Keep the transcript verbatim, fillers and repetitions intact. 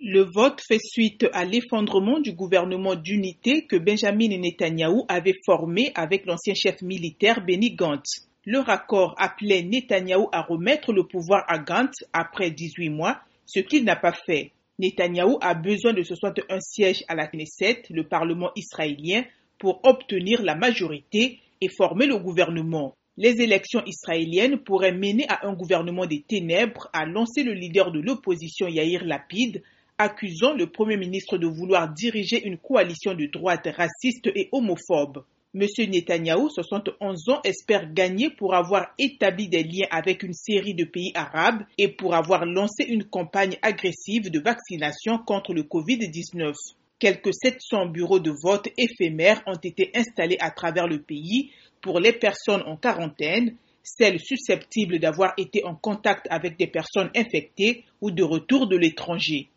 Le vote fait suite à l'effondrement du gouvernement d'unité que Benjamin Netanyahou avait formé avec l'ancien chef militaire Benny Gantz. Leur accord appelait Netanyahou à remettre le pouvoir à Gantz après dix-huit mois, ce qu'il n'a pas fait. Netanyahou a besoin de soixante-et-un sièges à la Knesset, le Parlement israélien, pour obtenir la majorité et former le gouvernement. Les élections israéliennes pourraient mener à un gouvernement des ténèbres, a lancé le leader de l'opposition Yair Lapid, accusant le Premier ministre de vouloir diriger une coalition de droite raciste et homophobe. M. Netanyahou, soixante et onze ans, espère gagner pour avoir établi des liens avec une série de pays arabes et pour avoir lancé une campagne agressive de vaccination contre le covid dix-neuf. Quelques sept cents bureaux de vote éphémères ont été installés à travers le pays pour les personnes en quarantaine, celles susceptibles d'avoir été en contact avec des personnes infectées ou de retour de l'étranger.